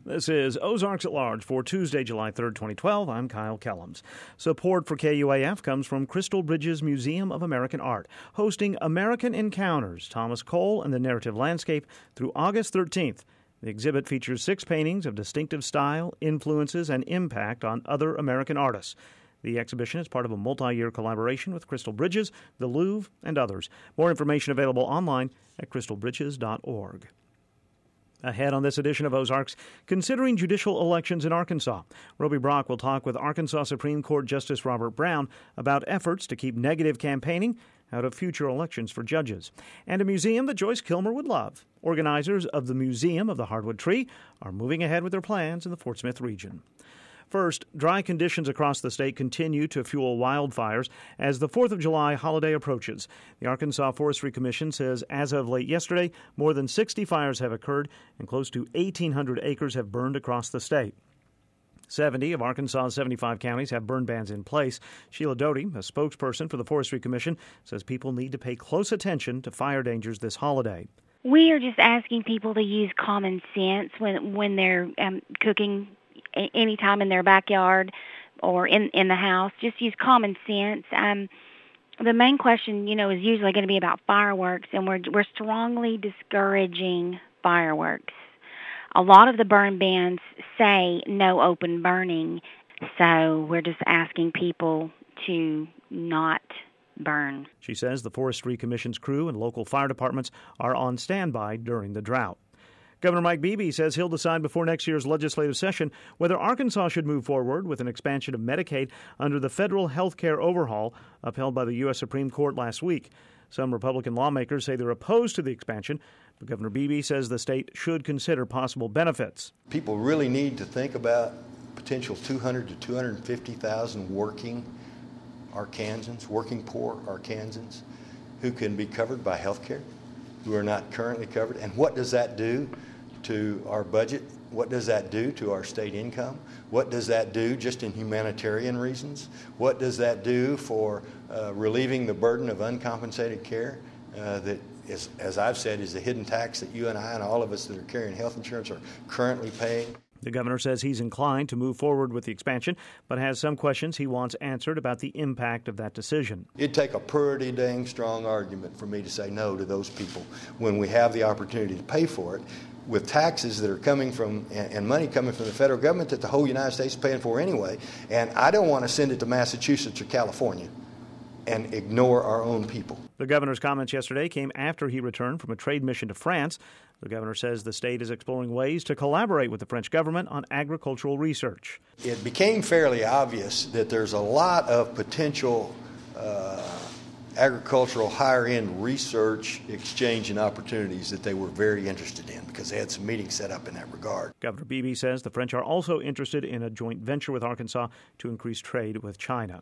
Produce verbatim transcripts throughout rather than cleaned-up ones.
This is Ozarks at Large for Tuesday, July third, twenty twelve. I'm Kyle Kellums. Support for K U A F comes from Crystal Bridges Museum of American Art, hosting American Encounters, Thomas Cole and the Narrative Landscape through August thirteenth. The exhibit features six paintings of distinctive style, influences, and impact on other American artists. The exhibition is part of a multi-year collaboration with Crystal Bridges, the Louvre, and others. More information available online at crystal bridges dot org. Ahead on this edition of Ozarks, considering judicial elections in Arkansas. Roby Brock will talk with Arkansas Supreme Court Justice Robert Brown about efforts to keep negative campaigning out of future elections for judges. And a museum that Joyce Kilmer would love. Organizers of the Museum of the Hardwood Tree are moving ahead with their plans in the Fort Smith region. First, dry conditions across the state continue to fuel wildfires as the fourth of July holiday approaches. The Arkansas Forestry Commission says as of late yesterday, more than sixty fires have occurred and close to eighteen hundred acres have burned across the state. seventy of Arkansas's seventy-five counties have burn bans in place. Sheila Doty, a spokesperson for the Forestry Commission, says people need to pay close attention to fire dangers this holiday. We are just asking people to use common sense when when they're um, cooking anytime in their backyard or in in the house. Just use common sense. Um, the main question, you know, is usually going to be about fireworks, and we're we're strongly discouraging fireworks. A lot of the burn bans say no open burning, so we're just asking people to not burn. She says the Forestry Commission's crew and local fire departments are on standby during the drought. Governor Mike Beebe says he'll decide before next year's legislative session whether Arkansas should move forward with an expansion of Medicaid under the federal health care overhaul upheld by the U S Supreme Court last week. Some Republican lawmakers say they're opposed to the expansion, but Governor Beebe says the state should consider possible benefits. People really need to think about potential two hundred to two hundred fifty thousand working Arkansans, working poor Arkansans, who can be covered by health care, who are not currently covered. And what does that do to our budget? What does that do to our state income? What does that do just in humanitarian reasons? What does that do for uh, relieving the burden of uncompensated care uh, that is, as I've said, is a hidden tax that you and I and all of us that are carrying health insurance are currently paying? The governor says he's inclined to move forward with the expansion, but has some questions he wants answered about the impact of that decision. It'd take a pretty dang strong argument for me to say no to those people when we have the opportunity to pay for it with taxes that are coming from and money coming from the federal government that the whole United States is paying for anyway. And I don't want to send it to Massachusetts or California and ignore our own people. The governor's comments yesterday came after he returned from a trade mission to France. The governor says the state is exploring ways to collaborate with the French government on agricultural research. It became fairly obvious that there's a lot of potential uh, agricultural higher-end research exchange and opportunities that they were very interested in because they had some meetings set up in that regard. Governor Beebe says the French are also interested in a joint venture with Arkansas to increase trade with China.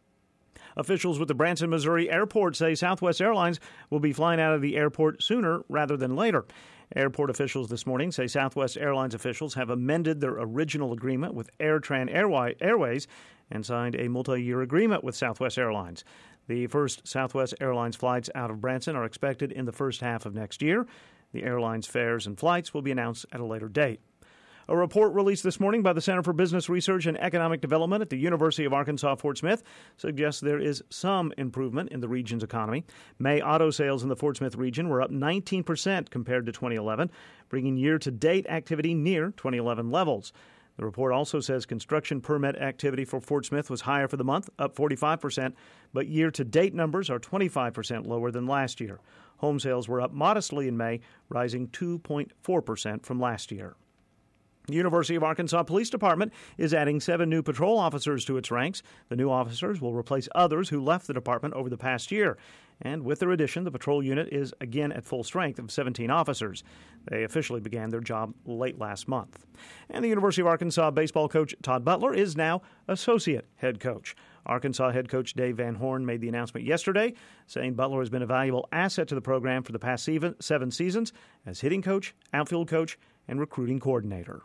Officials with the Branson, Missouri airport say Southwest Airlines will be flying out of the airport sooner rather than later. Airport officials this morning say Southwest Airlines officials have amended their original agreement with AirTran Airways and signed a multi-year agreement with Southwest Airlines. The first Southwest Airlines flights out of Branson are expected in the first half of next year. The airline's fares and flights will be announced at a later date. A report released this morning by the Center for Business Research and Economic Development at the University of Arkansas Fort Smith suggests there is some improvement in the region's economy. May auto sales in the Fort Smith region were up nineteen percent compared to twenty eleven, bringing year-to-date activity near twenty eleven levels. The report also says construction permit activity for Fort Smith was higher for the month, up forty-five percent, but year-to-date numbers are twenty-five percent lower than last year. Home sales were up modestly in May, rising two point four percent from last year. The University of Arkansas Police Department is adding seven new patrol officers to its ranks. The new officers will replace others who left the department over the past year. And with their addition, the patrol unit is again at full strength of seventeen officers. They officially began their job late last month. And the University of Arkansas baseball coach Todd Butler is now associate head coach. Arkansas head coach Dave Van Horn made the announcement yesterday, saying Butler has been a valuable asset to the program for the past seven seasons as hitting coach, outfield coach, and recruiting coordinator.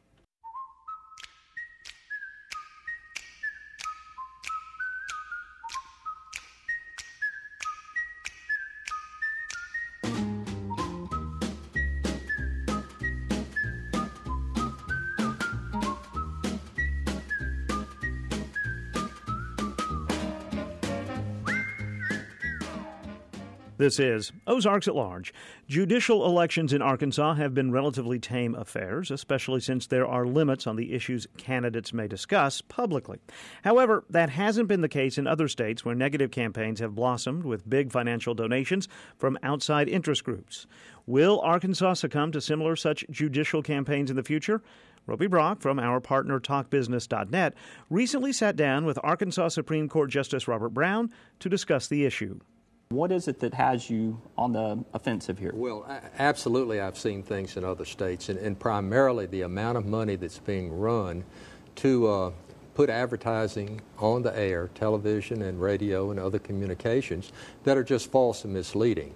This is Ozarks at Large. Judicial elections in Arkansas have been relatively tame affairs, especially since there are limits on the issues candidates may discuss publicly. However, that hasn't been the case in other states where negative campaigns have blossomed with big financial donations from outside interest groups. Will Arkansas succumb to similar such judicial campaigns in the future? Roby Brock from our partner talk business dot net recently sat down with Arkansas Supreme Court Justice Robert Brown to discuss the issue. What is it that has you on the offensive here? Well, absolutely, I've seen things in other states, and, and primarily the amount of money that's being run to uh, put advertising on the air, television and radio and other communications that are just false and misleading.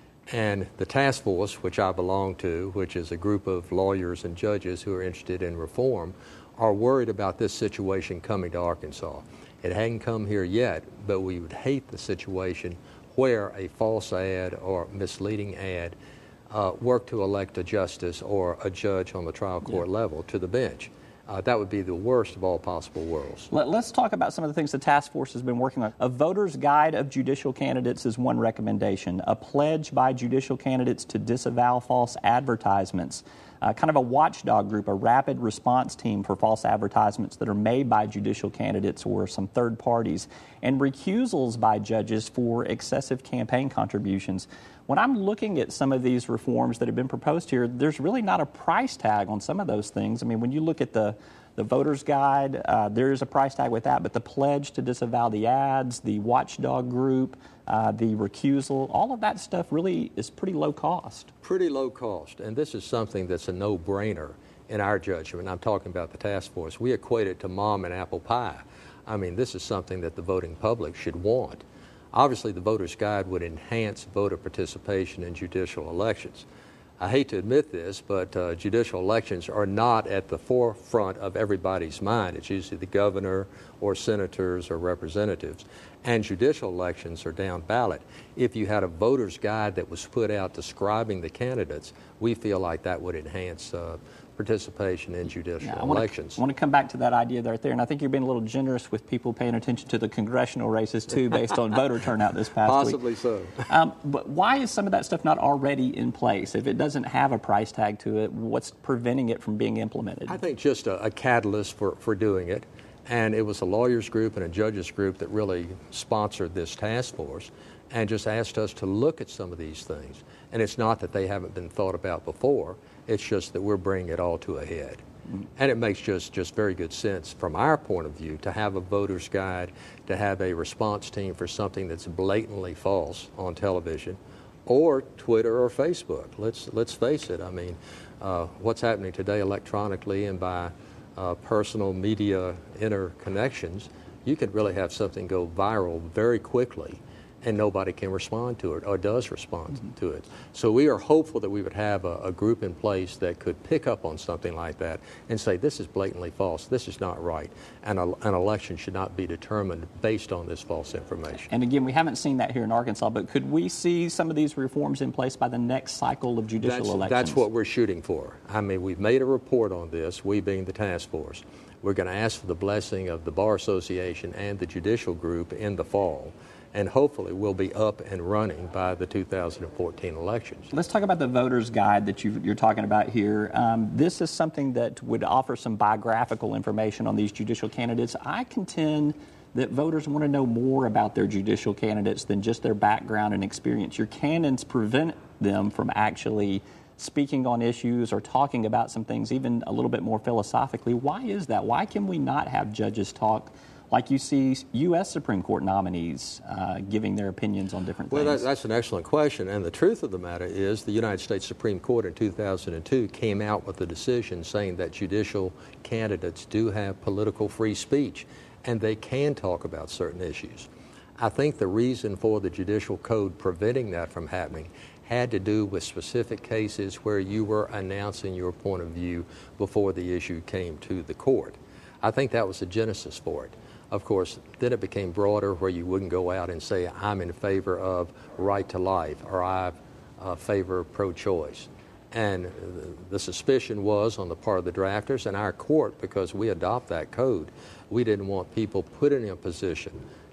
And the task force, which I belong to, which is a group of lawyers and judges who are interested in reform, are worried about this situation coming to Arkansas. It hadn't come here yet, but we would hate the situation where a false ad or misleading ad uh, worked to elect a justice or a judge on the trial court yeah. level to the bench. Uh, that would be the worst of all possible worlds. Let, let's talk about some of the things the task force has been working on. A voter's guide of judicial candidates is one recommendation. A pledge by judicial candidates to disavow false advertisements. Uh, kind of a watchdog group, a rapid response team for false advertisements that are made by judicial candidates or some third parties, and recusals by judges for excessive campaign contributions. When I'm looking at some of these reforms that have been proposed here, there's really not a price tag on some of those things. I mean, when you look at the The voter's guide, uh, there is a price tag with that, but the pledge to disavow the ads, the watchdog group, uh, the recusal, all of that stuff really is pretty low cost. Pretty low cost, and this is something that's a no-brainer in our judgment. I'm talking about the task force. We equate it to mom and apple pie. I mean, this is something that the voting public should want. Obviously, the voter's guide would enhance voter participation in judicial elections. I hate to admit this, but uh, judicial elections are not at the forefront of everybody's mind. It's usually the governor or senators or representatives. And judicial elections are down ballot. If you had a voter's guide that was put out describing the candidates, we feel like that would enhance uh, participation in judicial yeah, I wanna, elections. I want to come back to that idea right there, and I think you're being a little generous with people paying attention to the congressional races, too, based on voter turnout this past Possibly week. Possibly so. Um, but why is some of that stuff not already in place? If it doesn't have a price tag to it, what's preventing it from being implemented? I think just a, a catalyst for, for doing it, and it was a lawyers group and a judges group that really sponsored this task force and just asked us to look at some of these things. And it's not that they haven't been thought about before. It's just that we're bringing it all to a head. Mm-hmm. And it makes just, just very good sense from our point of view to have a voter's guide, to have a response team for something that's blatantly false on television or Twitter or Facebook. Let's, let's face it. I mean, uh, what's happening today electronically and by uh, personal media interconnections, you could really have something go viral very quickly, and nobody can respond to it or does respond mm-hmm. to it. So we are hopeful that we would have a, a group in place that could pick up on something like that and say, this is blatantly false, this is not right, and a, an election should not be determined based on this false information. And again, we haven't seen that here in Arkansas, but could we see some of these reforms in place by the next cycle of judicial that's, elections? That's what we're shooting for. I mean, we've made a report on this, we being the task force. We're going to ask for the blessing of the Bar Association and the judicial group in the fall, and hopefully we'll be up and running by the two thousand fourteen elections. Let's talk about the voter's guide that you, you're talking about here. Um, this is something that would offer some biographical information on these judicial candidates. I contend that voters want to know more about their judicial candidates than just their background and experience. Your canons prevent them from actually speaking on issues or talking about some things even a little bit more philosophically. Why is that? Why can we not have judges talk like you see U S Supreme Court nominees uh, giving their opinions on different well, things? Well, that, that's an excellent question. And the truth of the matter is the United States Supreme Court in two thousand two came out with a decision saying that judicial candidates do have political free speech and they can talk about certain issues. I think the reason for the judicial code preventing that from happening had to do with specific cases where you were announcing your point of view before the issue came to the court. I think that was the genesis for it. Of course, then it became broader where you wouldn't go out and say, I'm in favor of right to life or I uh, favor pro-choice. And the suspicion was on the part of the drafters and our court, because we adopt that code, we didn't want people put in a position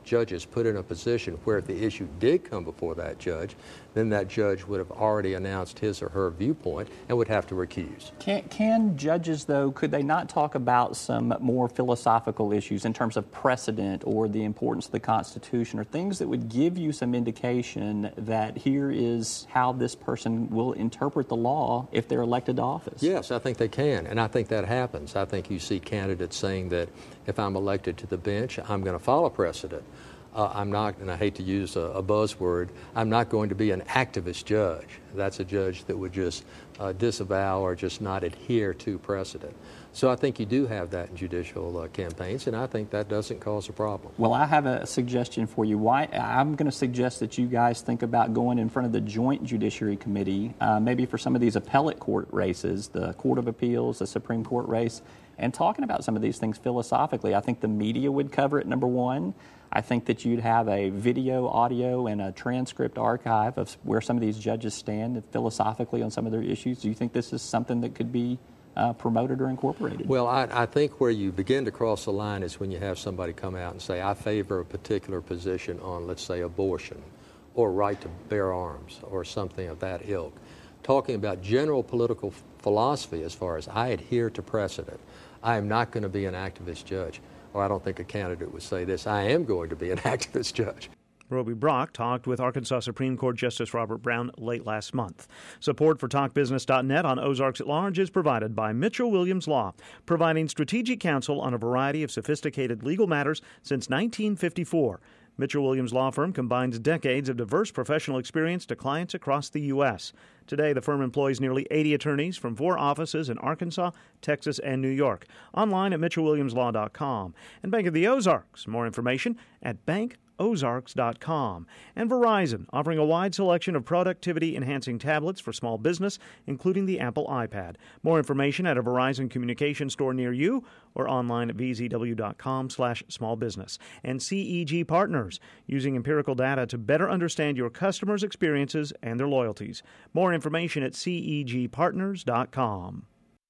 judge is put in a position where if the issue did come before that judge, then that judge would have already announced his or her viewpoint and would have to recuse. Can, can judges, though, could they not talk about some more philosophical issues in terms of precedent or the importance of the Constitution or things that would give you some indication that here is how this person will interpret the law if they're elected to office? Yes, I think they can, and I think that happens. I think you see candidates saying that if I'm elected to the bench, I'm going to follow precedent. Uh, I'm not, and I hate to use a, a buzzword, I'm not going to be an activist judge. That's a judge that would just uh, disavow or just not adhere to precedent. So I think you do have that in judicial uh, campaigns, and I think that doesn't cause a problem. Well, I have a suggestion for you. Why I'm going to suggest that you guys think about going in front of the Joint Judiciary Committee, uh, maybe for some of these appellate court races, the Court of Appeals, the Supreme Court race, and talking about some of these things philosophically. I think the media would cover it, number one. I think that you'd have a video, audio, and a transcript archive of where some of these judges stand philosophically on some of their issues. Do you think this is something that could be uh, promoted or incorporated? Well, I, I think where you begin to cross the line is when you have somebody come out and say, I favor a particular position on, let's say, abortion or right to bear arms or something of that ilk. Talking about general political philosophy as far as I adhere to precedent. I am not going to be an activist judge. Or I don't think a candidate would say this, I am going to be an activist judge. Roby Brock talked with Arkansas Supreme Court Justice Robert Brown late last month. Support for talk business dot net on Ozarks at Large is provided by Mitchell Williams Law, providing strategic counsel on a variety of sophisticated legal matters since nineteen fifty-four. Mitchell Williams Law Firm combines decades of diverse professional experience to clients across the U S Today, the firm employs nearly eighty attorneys from four offices in Arkansas, Texas, and New York. Online at mitchell williams law dot com. And Bank of the Ozarks. More information at bank ozarks dot com. And Verizon, offering a wide selection of productivity-enhancing tablets for small business, including the Apple iPad. More information at a Verizon communication store near you or online at v z w dot com slash small business. And C E G Partners, using empirical data to better understand your customers' experiences and their loyalties. More information at c e g partners dot com.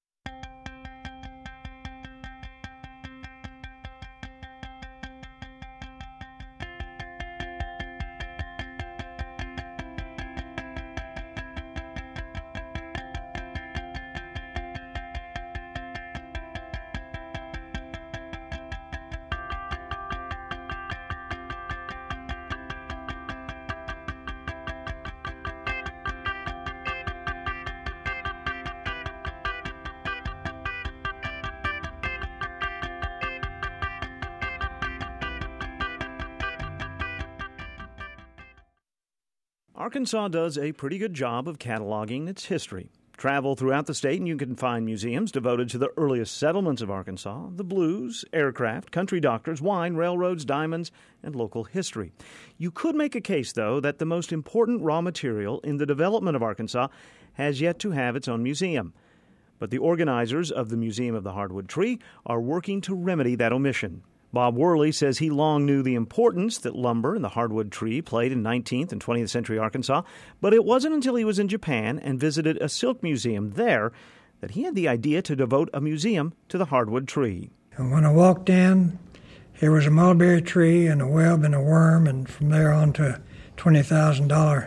Arkansas does a pretty good job of cataloging its history. Travel throughout the state and you can find museums devoted to the earliest settlements of Arkansas, the blues, aircraft, country doctors, wine, railroads, diamonds, and local history. You could make a case, though, that the most important raw material in the development of Arkansas has yet to have its own museum. But the organizers of the Museum of the Hardwood Tree are working to remedy that omission. Bob Worley says he long knew the importance that lumber and the hardwood tree played in nineteenth and twentieth century Arkansas, but it wasn't until he was in Japan and visited a silk museum there that he had the idea to devote a museum to the hardwood tree. And when I walked in, here was a mulberry tree and a web and a worm, and from there on to twenty thousand dollars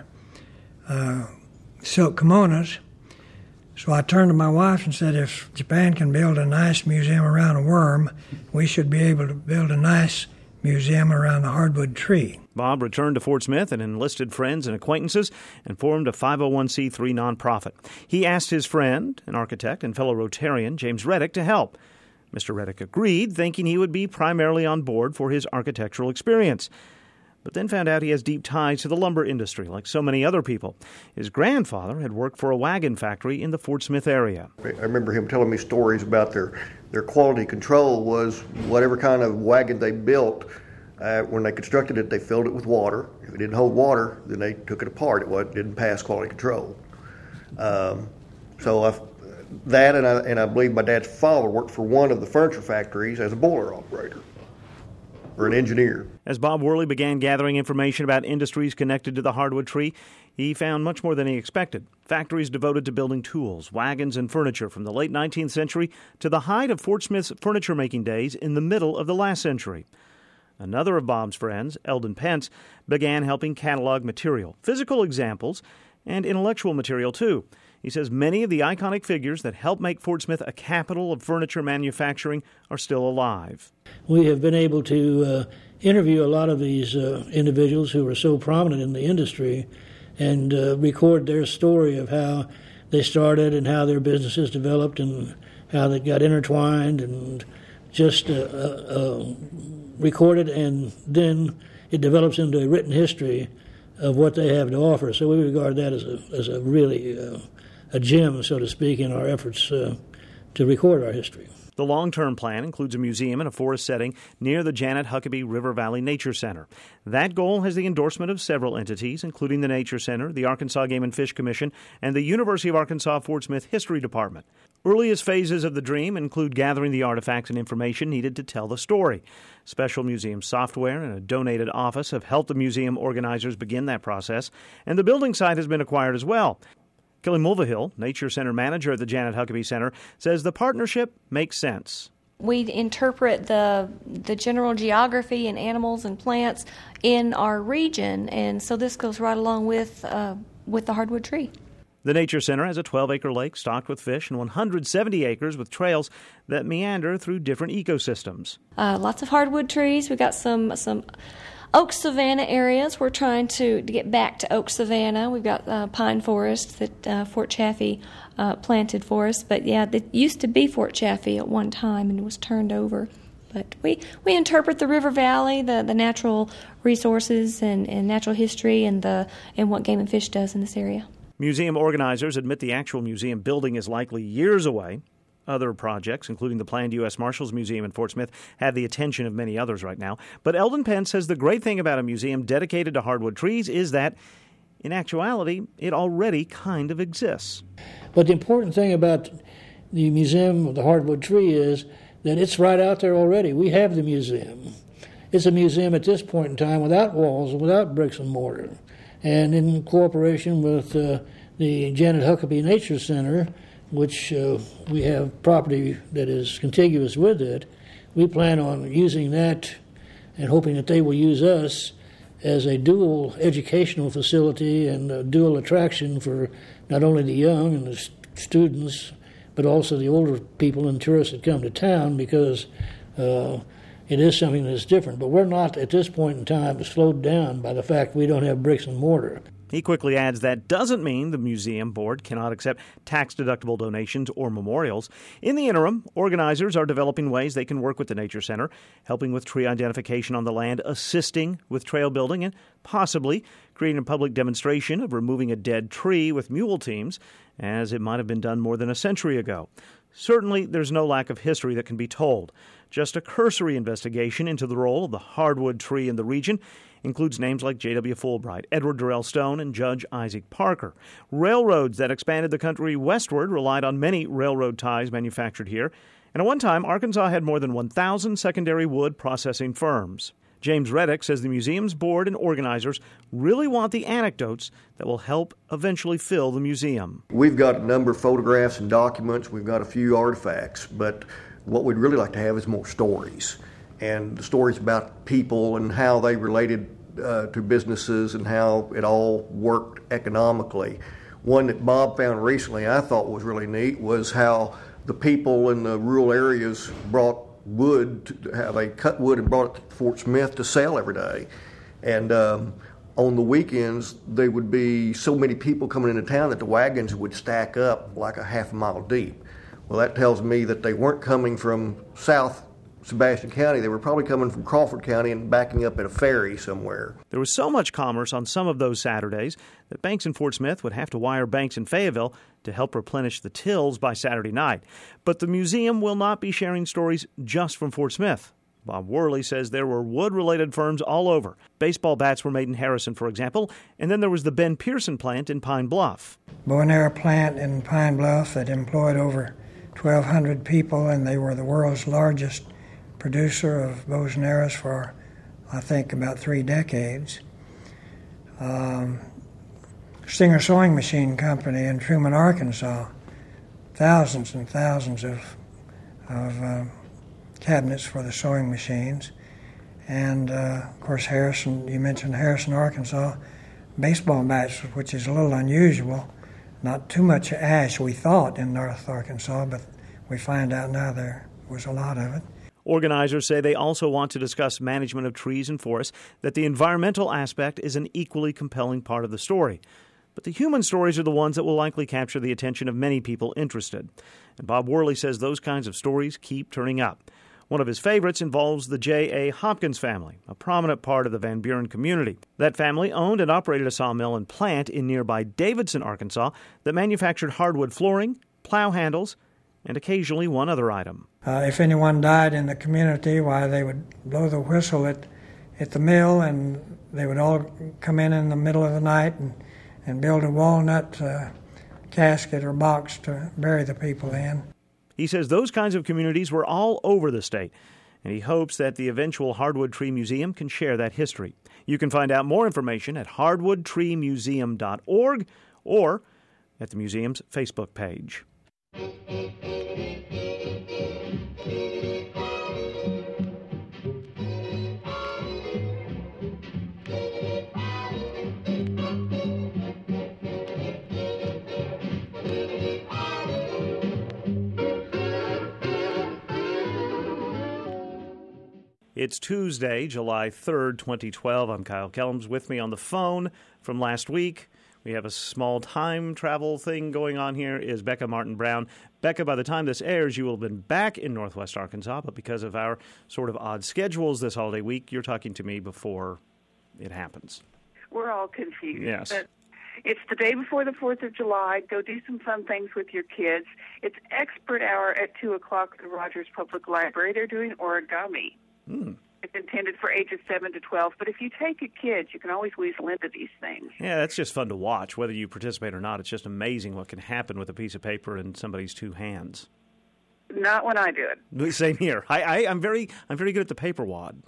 uh, silk kimonos. So I turned to my wife and said, if Japan can build a nice museum around a worm, we should be able to build a nice museum around the hardwood tree. Bob returned to Fort Smith and enlisted friends and acquaintances and formed a five oh one c three nonprofit. He asked his friend, an architect and fellow Rotarian, James Reddick, to help. Mister Reddick agreed, thinking he would be primarily on board for his architectural experience, but then found out he has deep ties to the lumber industry, like so many other people. His grandfather had worked for a wagon factory in the Fort Smith area. I remember him telling me stories about their, their quality control was whatever kind of wagon they built, uh, when they constructed it, they filled it with water. If it didn't hold water, then they took it apart. It wasn't, didn't pass quality control. Um, so I, that, and I, and I believe my dad's father worked for one of the furniture factories as a boiler operator, or an engineer. As Bob Worley began gathering information about industries connected to the hardwood tree, he found much more than he expected. Factories devoted to building tools, wagons, and furniture from the late nineteenth century to the height of Fort Smith's furniture-making days in the middle of the last century. Another of Bob's friends, Eldon Pence, began helping catalog material, physical examples, and intellectual material, too. He says many of the iconic figures that helped make Fort Smith a capital of furniture manufacturing are still alive. We have been able to uh, interview a lot of these uh, individuals who were so prominent in the industry and uh, record their story of how they started and how their businesses developed and how they got intertwined and just uh, uh, uh, recorded, and then it develops into a written history of what they have to offer. So we regard that as a, as a really uh, a gem, so to speak, in our efforts uh, to record our history. The long-term plan includes a museum in a forest setting near the Janet Huckabee River Valley Nature Center. That goal has the endorsement of several entities, including the Nature Center, the Arkansas Game and Fish Commission, and the University of Arkansas Fort Smith History Department. Earliest phases of the dream include gathering the artifacts and information needed to tell the story. Special museum software and a donated office have helped the museum organizers begin that process, and the building site has been acquired as well. Kelly Mulvihill, Nature Center manager at the Janet Huckabee Center, says the partnership makes sense. We interpret the the general geography and animals and plants in our region, and so this goes right along with uh, with the hardwood tree. The Nature Center has a twelve-acre lake stocked with fish and one hundred seventy acres with trails that meander through different ecosystems. Uh, lots of hardwood trees. We've got some some oak savanna areas. We're trying to, to get back to oak savanna. We've got uh, pine forest that uh, Fort Chaffee uh, planted for us. But, yeah, it used to be Fort Chaffee at one time and was turned over. But we, we interpret the river valley, the, the natural resources and, and natural history and the and what Game and Fish does in this area. Museum organizers admit the actual museum building is likely years away. Other projects, including the planned U S Marshals Museum in Fort Smith, have the attention of many others right now. But Eldon Pence says the great thing about a museum dedicated to hardwood trees is that, in actuality, it already kind of exists. But the important thing about the Museum of the Hardwood Tree is that it's right out there already. We have the museum. It's a museum at this point in time without walls, without bricks and mortar. And in cooperation with uh, the Janet Huckabee Nature Center, which uh, we have property that is contiguous with it, we plan on using that and hoping that they will use us as a dual educational facility and a dual attraction for not only the young and the st- students, but also the older people and tourists that come to town, because uh, it is something that's different. But we're not, at this point in time, slowed down by the fact we don't have bricks and mortar. He quickly adds that doesn't mean the museum board cannot accept tax-deductible donations or memorials. In the interim, organizers are developing ways they can work with the Nature Center, helping with tree identification on the land, assisting with trail building, and possibly creating a public demonstration of removing a dead tree with mule teams, as it might have been done more than a century ago. Certainly, there's no lack of history that can be told. Just a cursory investigation into the role of the hardwood tree in the region includes names like J W Fulbright, Edward Durrell Stone, and Judge Isaac Parker. Railroads that expanded the country westward relied on many railroad ties manufactured here. And at one time, Arkansas had more than one thousand secondary wood processing firms. James Reddick says the museum's board and organizers really want the anecdotes that will help eventually fill the museum. We've got a number of photographs and documents. We've got a few artifacts, but what we'd really like to have is more stories, and the stories about people and how they related uh, to businesses and how it all worked economically. One that Bob found recently I thought was really neat was how the people in the rural areas brought wood, to, how they cut wood and brought it to Fort Smith to sell every day. And um, on the weekends, there would be so many people coming into town that the wagons would stack up like a half a mile deep. Well, that tells me that they weren't coming from South Sebastian County. They were probably coming from Crawford County and backing up at a ferry somewhere. There was so much commerce on some of those Saturdays that banks in Fort Smith would have to wire banks in Fayetteville to help replenish the tills by Saturday night. But the museum will not be sharing stories just from Fort Smith. Bob Worley says there were wood-related firms all over. Baseball bats were made in Harrison, for example, and then there was the Ben Pearson plant in Pine Bluff. Bow and arrow plant in Pine Bluff that employed over twelve hundred people, and they were the world's largest producer of bows and arrows for, I think, about three decades. Um, Stinger Sewing Machine Company in Truman, Arkansas, thousands and thousands of, of uh, cabinets for the sewing machines. And, uh, of course, Harrison, you mentioned Harrison, Arkansas, baseball bats, which is a little unusual. Not too much ash, we thought, in North Arkansas, but we find out now there was a lot of it. Organizers say they also want to discuss management of trees and forests, that the environmental aspect is an equally compelling part of the story. But the human stories are the ones that will likely capture the attention of many people interested. And Bob Worley says those kinds of stories keep turning up. One of his favorites involves the J A. Hopkins family, a prominent part of the Van Buren community. That family owned and operated a sawmill and plant in nearby Davidson, Arkansas, that manufactured hardwood flooring, plow handles, and occasionally one other item. Uh, if anyone died in the community, why, they would blow the whistle at, at the mill, and they would all come in in the middle of the night and, and build a walnut uh, casket or box to bury the people in. He says those kinds of communities were all over the state, and he hopes that the eventual Hardwood Tree Museum can share that history. You can find out more information at hardwood tree museum dot org or at the museum's Facebook page. It's Tuesday, July third, twenty twelve. I'm Kyle Kellums. With me on the phone from last week, we have a small time travel thing going on here, is Becca Martin Brown. Becca, by the time this airs, you will have been back in Northwest Arkansas, but because of our sort of odd schedules this holiday week, you're talking to me before it happens. We're all confused. Yes. But it's the day before the fourth of July. Go do some fun things with your kids. It's expert hour at two o'clock at the Rogers Public Library. They're doing origami. Hmm. It's intended for ages seven to twelve, but if you take a kid, you can always weasel into these things. Yeah, that's just fun to watch, whether you participate or not. It's just amazing what can happen with a piece of paper in somebody's two hands. Not when I do it. Same here. I, I, I'm very, I'm very good at the paper wad.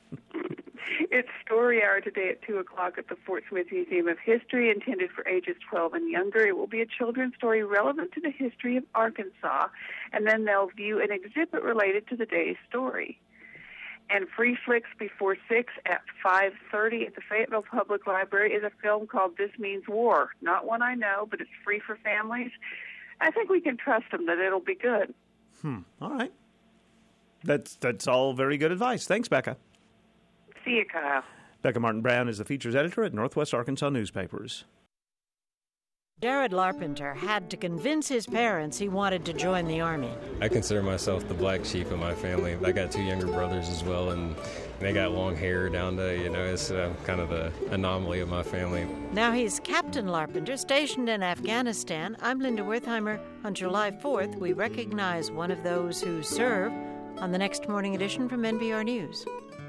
It's story hour today at two o'clock at the Fort Smith Museum of History, intended for ages twelve and younger. It will be a children's story relevant to the history of Arkansas, and then they'll view an exhibit related to the day's story. And Free Flicks Before six at five thirty at the Fayetteville Public Library is a film called This Means War. Not one I know, but it's free for families. I think we can trust them that it'll be good. Hmm. All right. That's, that's all very good advice. Thanks, Becca. See you, Kyle. Becca Martin Brown is the features editor at Northwest Arkansas Newspapers. Jared Larpenter had to convince his parents he wanted to join the Army. I consider myself the black sheep of my family. I got two younger brothers as well, and they got long hair down to, you know, it's uh, kind of the anomaly of my family. Now he's Captain Larpenter, stationed in Afghanistan. I'm Linda Wertheimer. On July fourth, we recognize one of those who serve on the next morning edition from N P R News.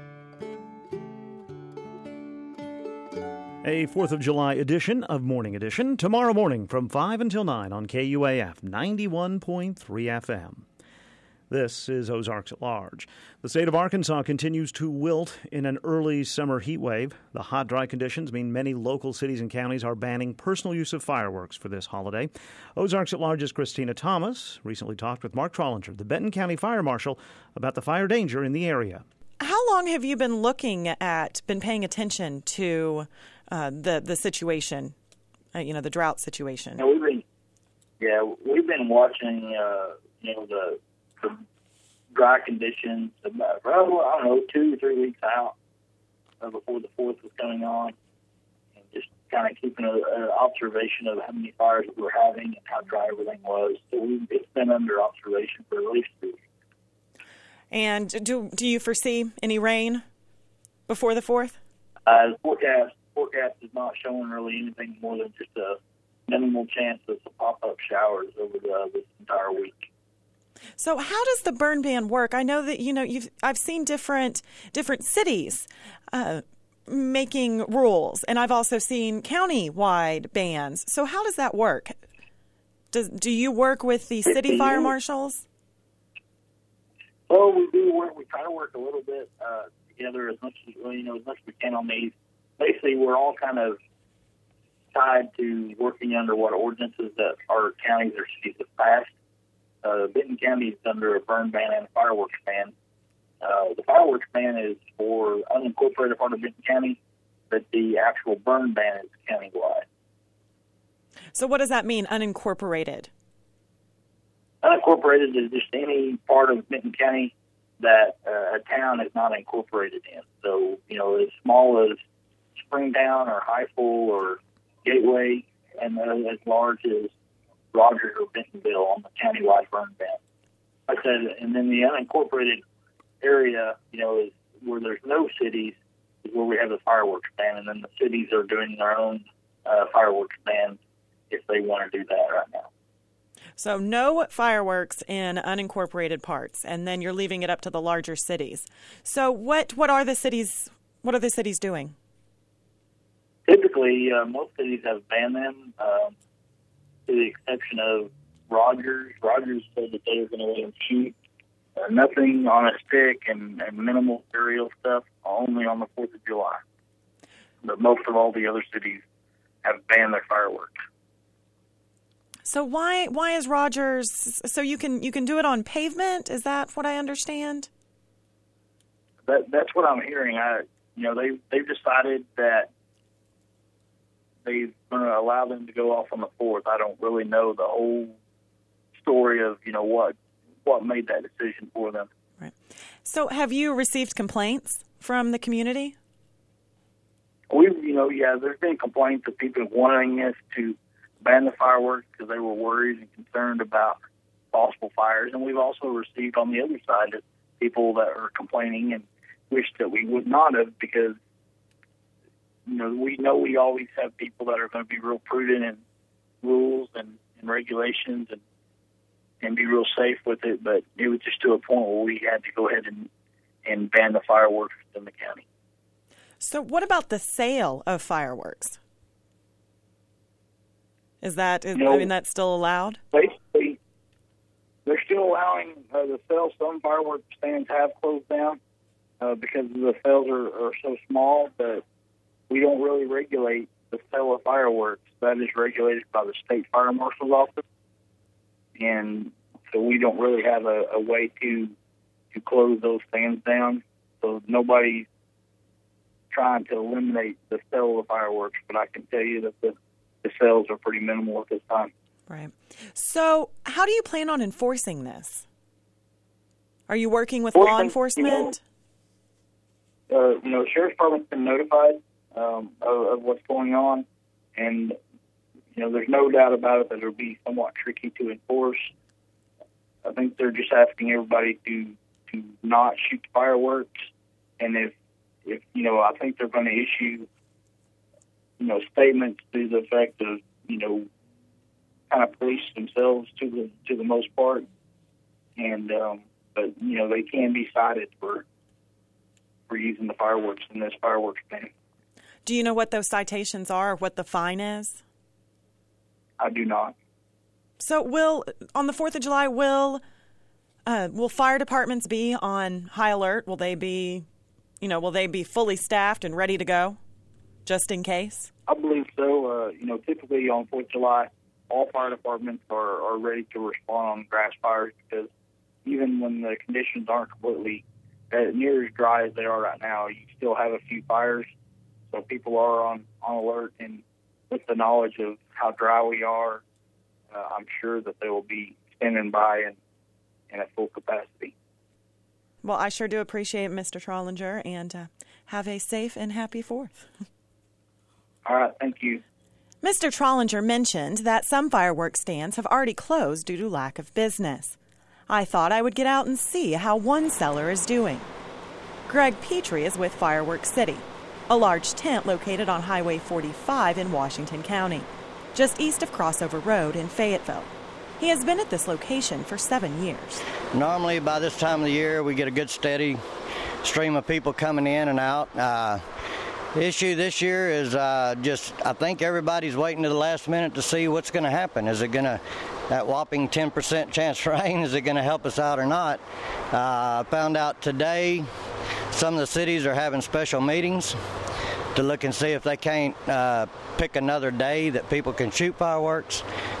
A fourth of July edition of Morning Edition, tomorrow morning from five until nine on K U A F ninety-one point three F M. This is Ozarks at Large. The state of Arkansas continues to wilt in an early summer heat wave. The hot, dry conditions mean many local cities and counties are banning personal use of fireworks for this holiday. Ozarks at Large's Christina Thomas recently talked with Mark Trollinger, the Benton County Fire Marshal, about the fire danger in the area. How long have you been looking at, been paying attention to uh, the the situation, uh, you know, the drought situation? Yeah, we've been, yeah, we've been watching, uh, you know, the, the dry conditions about, well, I don't know, two or three weeks out uh, before the fourth was coming on, and just kind of keeping an observation of how many fires we were having and how dry everything was. So we've it's been under observation for at least two weeks. And do do you foresee any rain before the fourth? Uh, the forecast forecast is not showing really anything more than just a minimal chance of some pop-up showers over the, this entire week. So how does the burn ban work? I know that, you know, you've I've seen different different cities uh, making rules, and I've also seen county-wide bans. So how does that work? Does do you work with the city fire marshals? Well, we do work. We try to work a little bit uh, together as much as you know as much as we can on these. Basically, we're all kind of tied to working under what ordinances that our counties or cities have passed. Uh, Benton County is under a burn ban and a fireworks ban. Uh, the fireworks fireworks ban is for unincorporated part of Benton County, but the actual burn ban is countywide. So what does that mean, unincorporated? Unincorporated is just any part of Benton County that uh, a town is not incorporated in. So, you know, as small as Springtown or Highfield or Gateway, and uh, as large as Rogers or Bentonville on the countywide burn ban. Like I said, and then the unincorporated area, you know, is where there's no cities, is where we have the fireworks ban, and then the cities are doing their own uh, fireworks ban if they want to do that right now. So no fireworks in unincorporated parts, and then you're leaving it up to the larger cities. So what what are the cities? What are the cities doing? Typically, uh, most cities have banned them, um, to the exception of Rogers. Rogers said that they were going to let them shoot uh, nothing on a stick and, and minimal aerial stuff, only on the Fourth of July. But most of all the other cities have banned their fireworks. So why why is Rogers? So you can you can do it on pavement? Is that what I understand? That that's what I'm hearing. I you know they they've decided that they're going to allow them to go off on the fourth. I don't really know the whole story of you know what what made that decision for them. Right. So have you received complaints from the community? We you know yeah, there's been complaints of people wanting us to ban the fireworks because they were worried and concerned about possible fires. And we've also received on the other side of people that are complaining and wish that we would not have, because, you know, we know we always have people that are going to be real prudent in rules and, and regulations and and be real safe with it. But it was just to a point where we had to go ahead and, and ban the fireworks in the county. So what about the sale of fireworks? Is that, is, No. I mean, that's still allowed? Basically, they're still allowing uh, the sales. Some fireworks stands have closed down uh, because the sales are, are so small, but we don't really regulate the sale of fireworks. That is regulated by the state fire marshal's office, and so we don't really have a, a way to to close those stands down. So nobody's trying to eliminate the sale of fireworks, but I can tell you that the The sales are pretty minimal at this time. Right. So how do you plan on enforcing this? Are you working with law enforcement? You know, uh, you know, the Sheriff's Department's been notified um, of, of what's going on, and, you know, there's no doubt about it that it'll be somewhat tricky to enforce. I think they're just asking everybody to, to not shoot fireworks, and if, if, you know, I think they're going to issue you know, statements to the effect of, you know, kind of police themselves to the to the most part, and um, but you know they can be cited for for using the fireworks in this fireworks ban. Do you know what those citations are, or what the fine is? I do not. So will on the Fourth of July will uh, will fire departments be on high alert? Will they be, you know, will they be fully staffed and ready to go? Just in case? I believe so. Uh, you know, typically on Fourth of July, all fire departments are, are ready to respond on grass fires, because even when the conditions aren't completely uh, near as dry as they are right now, you still have a few fires. So people are on, on alert, and with the knowledge of how dry we are, uh, I'm sure that they will be standing by in, in a full capacity. Well, I sure do appreciate it, Mister Trollinger, and uh, have a safe and happy Fourth. All right, thank you. Mister Trollinger mentioned that some fireworks stands have already closed due to lack of business. I thought I would get out and see how one seller is doing. Greg Petrie is with Fireworks City, a large tent located on Highway forty-five in Washington County, just east of Crossover Road in Fayetteville. He has been at this location for seven years. Normally, by this time of the year, we get a good steady stream of people coming in and out. Uh, The issue this year is uh, just, I think everybody's waiting to the last minute to see what's going to happen. Is it going to, that whopping ten percent chance rain, is it going to help us out or not? I uh, found out today some of the cities are having special meetings to look and see if they can't uh, pick another day that people can shoot fireworks.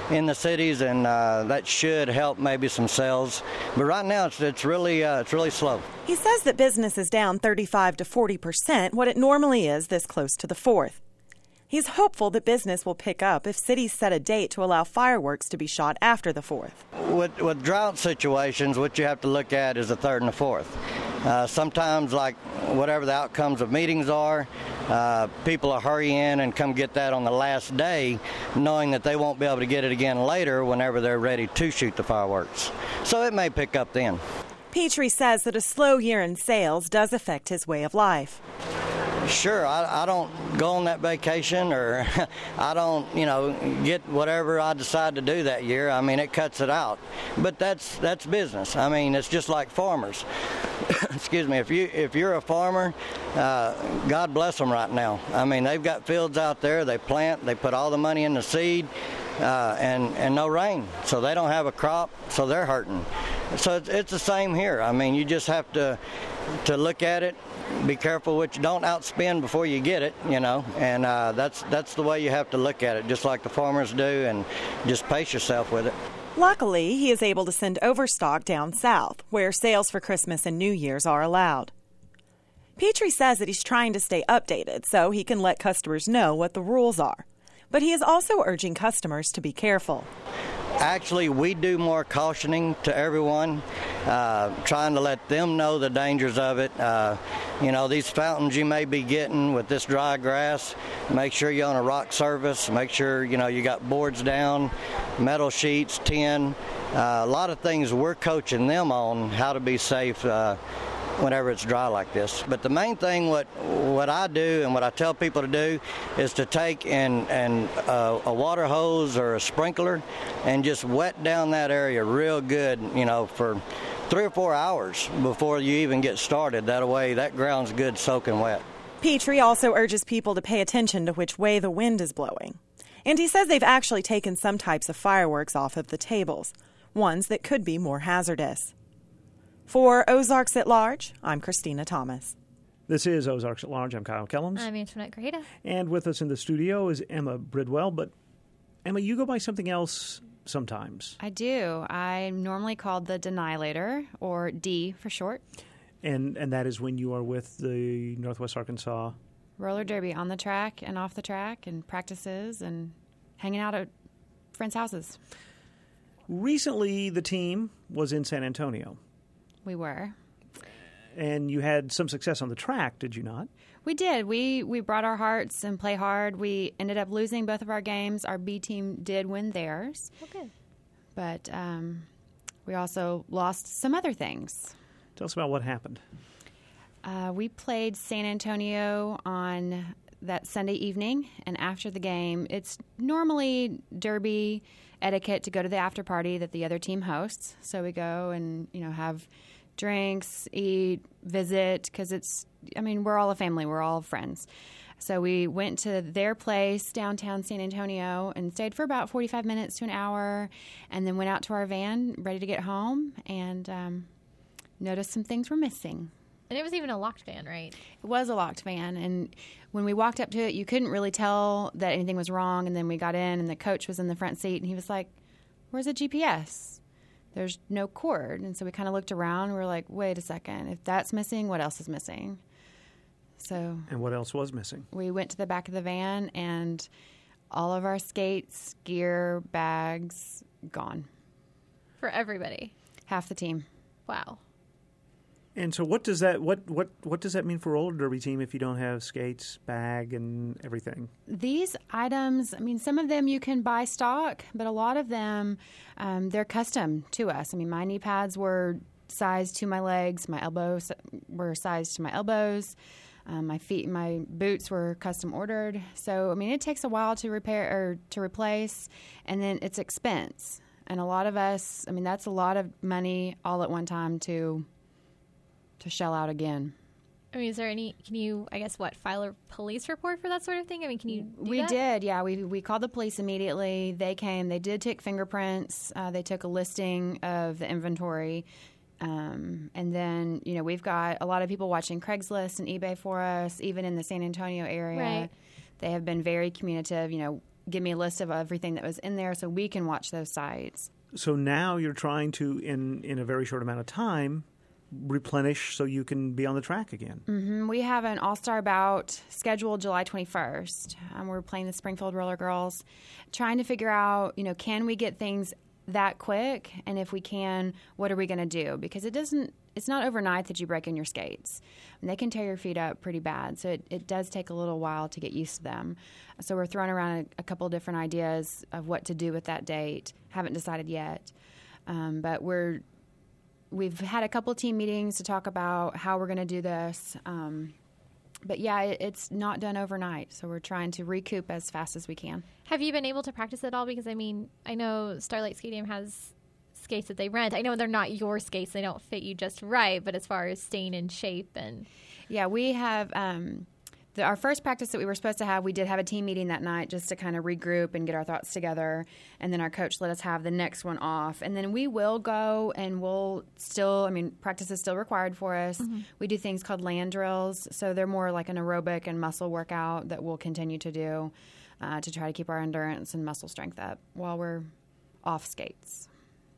in the cities, and uh, that should help maybe some sales. But right now, it's it's really uh, it's really slow. He says that business is down thirty-five to forty percent, what it normally is this close to the fourth. He's hopeful that business will pick up if cities set a date to allow fireworks to be shot after the fourth. With, with drought situations, what you have to look at is the third and the fourth. Uh, sometimes, like whatever the outcomes of meetings are, uh, people will hurry in and come get that on the last day, knowing that they won't be able to get it again later whenever they're ready to shoot the fireworks. So it may pick up then. Petrie says that a slow year in sales does affect his way of life. Sure, I, I don't go on that vacation, or I don't, you know, get whatever I decide to do that year. I mean, it cuts it out. But that's that's business. I mean, it's just like farmers. Excuse me. If you if you're a farmer, uh, God bless them right now. I mean, they've got fields out there. They plant. They put all the money in the seed, uh, and and no rain, so they don't have a crop. So they're hurting. So it's, it's the same here. I mean, you just have to to look at it. Be careful what you don't outspend before you get it, you know, and uh, that's that's the way you have to look at it, just like the farmers do, and just pace yourself with it. Luckily, he is able to send overstock down south, where sales for Christmas and New Year's are allowed. Petrie says that he's trying to stay updated so he can let customers know what the rules are, but he is also urging customers to be careful. Actually, we do more cautioning to everyone, uh, trying to let them know the dangers of it. Uh, you know, these fountains you may be getting with this dry grass, make sure you're on a rock surface, make sure, you know, you got boards down, metal sheets, tin, uh, a lot of things we're coaching them on how to be safe uh, whenever it's dry like this. But the main thing what what I do and what I tell people to do is to take and, and uh, a water hose or a sprinkler and just wet down that area real good, you know, for three or four hours before you even get started. That way that ground's good soaking wet. Petrie also urges people to pay attention to which way the wind is blowing. And he says they've actually taken some types of fireworks off of the tables, ones that could be more hazardous. For Ozarks at Large, I'm Christina Thomas. This is Ozarks at Large. I'm Kyle Kellums. I'm Antoinette Greta. And with us in the studio is Emma Bridwell. But, Emma, you go by something else sometimes. I do. I'm normally called the Denilator, or D for short. And and that is when you are with the Northwest Arkansas roller derby on the track and off the track and practices and hanging out at friends' houses. Recently, the team was in San Antonio. We were. And you had some success on the track, did you not? We did. We we brought our hearts and play hard. We ended up losing both of our games. Our B team did win theirs. Okay. But um, we also lost some other things. Tell us about what happened. Uh, we played San Antonio on that Sunday evening, and after the game, it's normally derby etiquette to go to the after party that the other team hosts. So we go and, you know, have drinks, eat, visit, because it's, I mean, we're all a family. We're all friends. So we went to their place downtown San Antonio and stayed for about forty-five minutes to an hour, and then went out to our van ready to get home and um, noticed some things were missing. And it was even a locked van, right? It was a locked van, and when we walked up to it, you couldn't really tell that anything was wrong, and then we got in, and the coach was in the front seat, and he was like, "Where's the G P S? There's no cord." And so we kind of looked around, and we were like, wait a second, if that's missing, what else is missing? So. And what else was missing? We went to the back of the van, and all of our skates, gear, bags, gone. For everybody? Half the team. Wow. And so what does that what, what, what does that mean for a roller derby team if you don't have skates, bag, and everything? These items, I mean, some of them you can buy stock, but a lot of them, um, they're custom to us. I mean, my knee pads were sized to my legs. My elbows were sized to my elbows. Um, my feet and my boots were custom ordered. So, I mean, it takes a while to repair or to replace, and then it's expense. And a lot of us, I mean, that's a lot of money all at one time to to shell out again. I mean, is there any, can you, I guess, what, file a police report for that sort of thing? I mean, can you do We that? did, yeah. We we called the police immediately. They came. They did take fingerprints. Uh, they took a listing of the inventory. Um, and then, you know, we've got a lot of people watching Craigslist and eBay for us, even in the San Antonio area. Right. They have been very communicative. You know, give me a list of everything that was in there so we can watch those sites. So now you're trying to, in, in a very short amount of time, replenish so you can be on the track again. Mm-hmm. We have an all-star bout scheduled July twenty-first. Um, we're playing the Springfield Roller Girls, trying to figure out, you know, can we get things that quick? And if we can, what are we going to do? Because it doesn't, it's not overnight that you break in your skates. And they can tear your feet up pretty bad. So it, it does take a little while to get used to them. So we're throwing around a, a couple different ideas of what to do with that date. Haven't decided yet. Um, but we're, we've had a couple team meetings to talk about how we're going to do this. Um, But, yeah, it, it's not done overnight, so we're trying to recoup as fast as we can. Have you been able to practice at all? Because, I mean, I know Starlight Stadium has skates that they rent. I know they're not your skates. They don't fit you just right, but as far as staying in shape and... Yeah, we have... Um, the, our first practice that we were supposed to have, we did have a team meeting that night just to kind of regroup and get our thoughts together, and then our coach let us have the next one off. And then we will go and we'll still, I mean, practice is still required for us. Mm-hmm. We do things called land drills, so they're more like an aerobic and muscle workout that we'll continue to do uh, to try to keep our endurance and muscle strength up while we're off skates.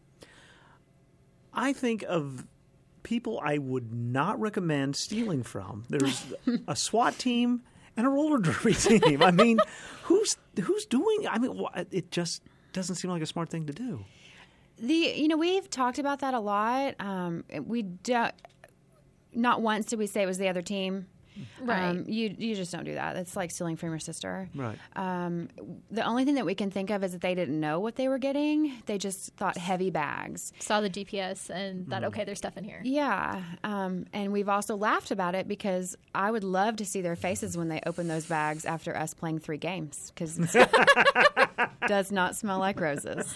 I think of people I would not recommend stealing from. There's a SWAT team and a roller derby team. I mean, who's who's doing? I mean, it just doesn't seem like a smart thing to do. The you know we've talked about that a lot. Um, we do, not once did we say it was the other team. Right. Um, you you just don't do that. It's like stealing from your sister. Right. Um, the only thing that we can think of is that they didn't know what they were getting. They just thought heavy bags. Saw the G P S and thought, mm. okay, there's stuff in here. Yeah. Um, and we've also laughed about it because I would love to see their faces when they open those bags after us playing three games because it does not smell like roses.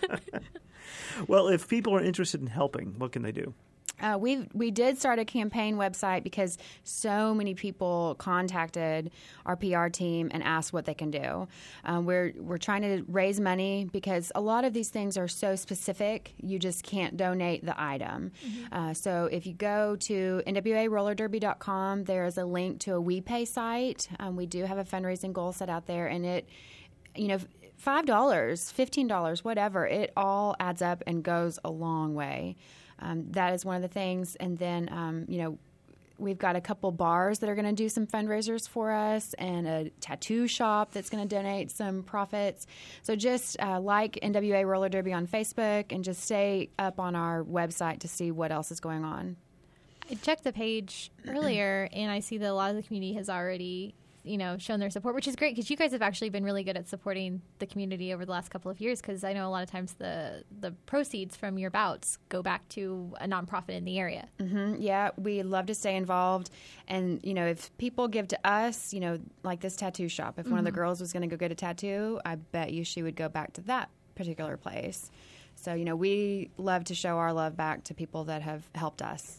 Well, if people are interested in helping, what can they do? Uh, we we did start a campaign website because so many people contacted our P R team and asked what they can do. Um, we're we're trying to raise money because a lot of these things are so specific, you just can't donate the item. Mm-hmm. Uh, so if you go to N W A roller derby dot com, there is a link to a WePay site. Um, we do have a fundraising goal set out there, and it, you know, five dollars, fifteen dollars, whatever, it all adds up and goes a long way. Um, that is one of the things. And then, um, you know, we've got a couple bars that are going to do some fundraisers for us and a tattoo shop that's going to donate some profits. So just uh, like N W A Roller Derby on Facebook and just stay up on our website to see what else is going on. I checked the page earlier, and I see that a lot of the community has already you know, shown their support, which is great because you guys have actually been really good at supporting the community over the last couple of years because I know a lot of times the, the proceeds from your bouts go back to a nonprofit in the area. Mm-hmm. Yeah, we love to stay involved. And, you know, if people give to us, you know, like this tattoo shop, if mm-hmm. one of the girls was going to go get a tattoo, I bet you she would go back to that particular place. So, you know, we love to show our love back to people that have helped us.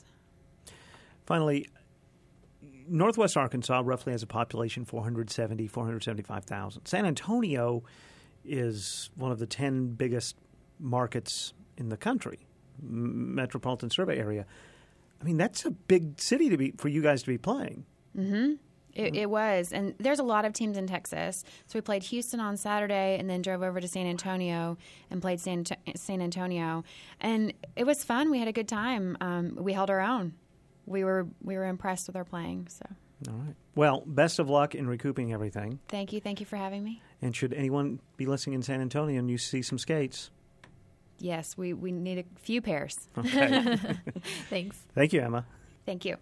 Finally, Northwest Arkansas roughly has a population four hundred seventy, four hundred seventy-five thousand. San Antonio is one of the ten biggest markets in the country, metropolitan survey area. I mean, that's a big city to be for you guys to be playing. Mm-hmm. It, it was. And there's a lot of teams in Texas. So we played Houston on Saturday and then drove over to San Antonio and played San, San Antonio. And it was fun. We had a good time. Um, we held our own. We were we were impressed with our playing. So, all right. Well, best of luck in recouping everything. Thank you. Thank you for having me. And should anyone be listening in San Antonio and you see some skates? Yes, we, we need a few pairs. Okay. Thanks. Thank you, Emma. Thank you.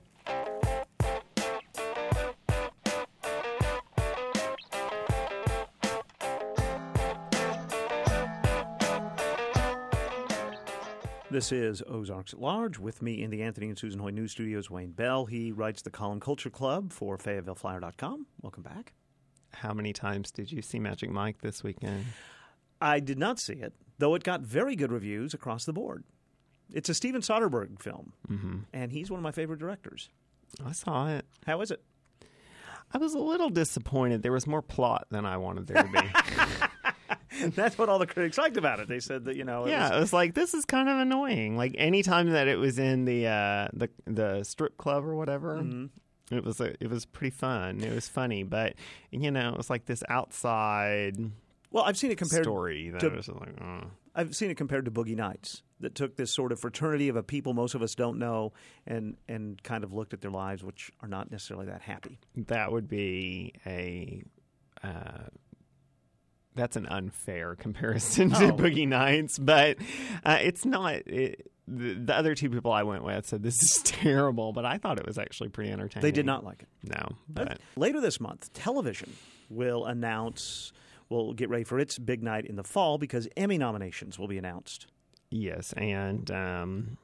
This is Ozarks at Large. With me in the Anthony and Susan Hoy News Studios, Wayne Bell. He writes the column Culture Club for Fayetteville Flyer dot com. Welcome back. How many times did you see Magic Mike this weekend? I did not see it, though it got very good reviews across the board. It's a Steven Soderbergh film, mm-hmm. and he's one of my favorite directors. I saw it. How is it? I was a little disappointed. There was more plot than I wanted there to be. That's what all the critics liked about it. They said that, you know... It yeah, was, it was like, this is kind of annoying. Like, anytime that it was in the uh, the the strip club or whatever, mm-hmm. it was a, it was pretty fun. It was funny. But, you know, it was like this outside Well, I've seen it compared story that to, was like, oh. I've seen it compared to Boogie Nights, that took this sort of fraternity of a people most of us don't know and and kind of looked at their lives, which are not necessarily that happy. That would be a uh, that's an unfair comparison to Oh. Boogie Nights, but uh, it's not. It, the, the other two people I went with said this is terrible, but I thought it was actually pretty entertaining. They did not like it. No, but Later this month, television will announce, will get ready for its big night in the fall because Emmy nominations will be announced. yes, and um,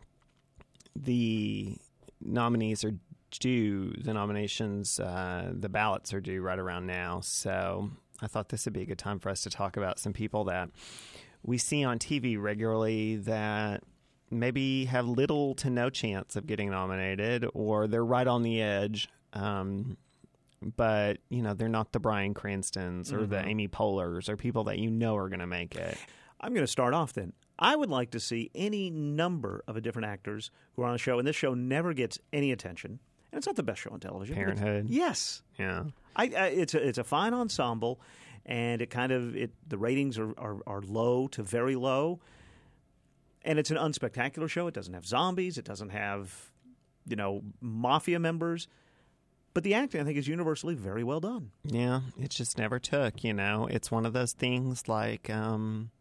the nominees are due. The nominations, uh, the ballots are due right around now. So I thought this would be a good time for us to talk about some people that we see on T V regularly that maybe have little to no chance of getting nominated, or they're right on the edge. Um, but, you know, they're not the Bryan Cranstons or the Mhm. Amy Poehlers or people that you know are going to make it. I'm going to start off then. I would like to see any number of different actors who are on a show, and this show never gets any attention. And it's not the best show on television. but it's- Parenthood. Yes. Yeah. I, I, it's a it's a fine ensemble, and it kind of it the ratings are, are, are low to very low, and it's an unspectacular show. It doesn't have zombies. It doesn't have, you know, mafia members, but the acting I think is universally very well done. Yeah, it just never took, you know. It's one of those things like um,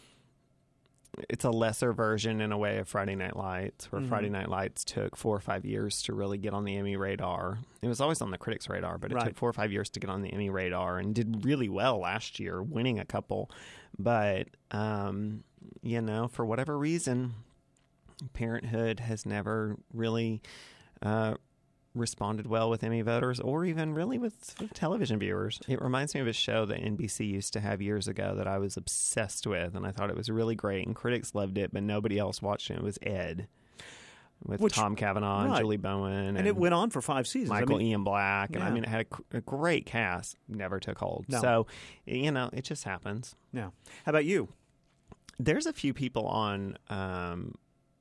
it's a lesser version in a way of Friday Night Lights, where Mhm. Friday Night Lights took four or five years to really get on the Emmy radar. It was always on the critics' radar, but it Right. took four or five years to get on the Emmy radar and did really well last year, winning a couple. But, um, you know, for whatever reason, Parenthood has never really uh, responded well with Emmy voters or even really with, with television viewers. It reminds me of a show that N B C used to have years ago that I was obsessed with, and I thought it was really great, and critics loved it, but nobody else watched it. It was Ed, with Which- Tom Cavanaugh and right. Julie Bowen. And, And it went on for five seasons. I Michael mean- Ian Black. And I Yeah. mean, it had a, a great cast, never took hold. No. So, you know, it just happens. Yeah. How about you? There's a few people on um,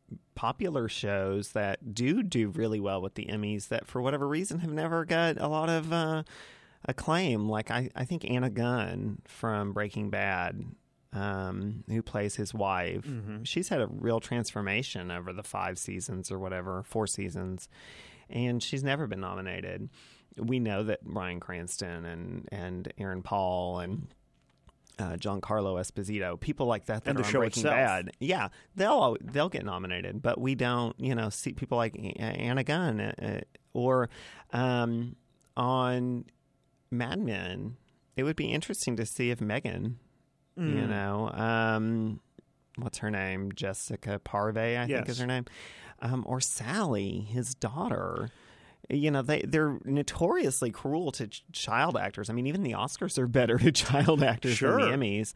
popular shows that do do really well with the Emmys that for whatever reason have never got a lot of uh, acclaim. Like I, I think Anna Gunn from Breaking Bad, um, who plays his wife, Mhm. she's had a real transformation over the five seasons or whatever, four seasons, and she's never been nominated. We know that Bryan Cranston and, and Aaron Paul and Uh, Giancarlo Esposito, people like that that And are the on show Breaking itself. Bad, yeah, they'll al- they'll get nominated, but we don't, you know, see people like A- Anna Gunn uh, or um, on Mad Men. It would be interesting to see if Megan, you Mm. know, um, what's her name, Jessica Parvey, I think Yes. is her name, um, or Sally, his daughter. You know, they, they're notoriously cruel to ch- child actors. I mean, even the Oscars are better to child actors Sure. than the Emmys.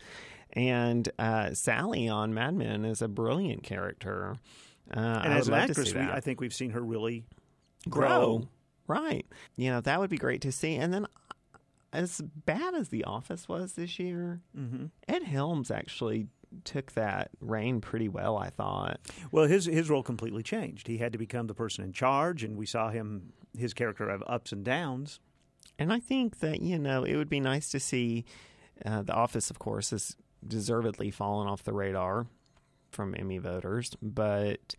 And uh, Sally on Mad Men is a brilliant character. Uh, And I as would an love to actress, see we, that. I think we've seen her really grow. grow. Right. You know, that would be great to see. And then, as bad as The Office was this year, Mhm. Ed Helms actually took that reign pretty well, I thought. Well, his his role completely changed. He had to become the person in charge, and we saw him his character have ups and downs. And I think that, you know, it would be nice to see uh, The Office, of course, has deservedly fallen off the radar from Emmy voters, but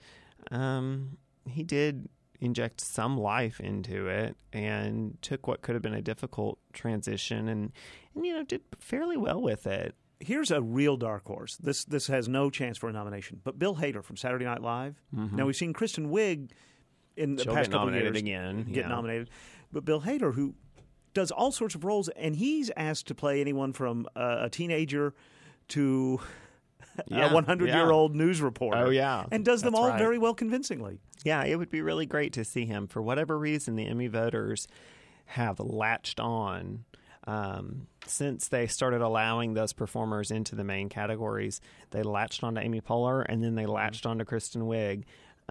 um, he did inject some life into it and took what could have been a difficult transition and, and you know, did fairly well with it. Here's a real dark horse. This this has no chance for a nomination. But Bill Hader from Saturday Night Live. Mhm. Now we've seen Kristen Wiig in the She'll past get couple of nominated years again, get yeah. nominated. But Bill Hader, who does all sorts of roles, and he's asked to play anyone from uh, a teenager to Yeah, a one hundred year old news reporter. Oh, yeah. and does them That's all right. very well convincingly. Yeah, it would be really great to see him. For whatever reason, the Emmy voters have latched on um, since they started allowing those performers into the main categories. They latched on to Amy Poehler, and then they latched on to Kristen Wiig.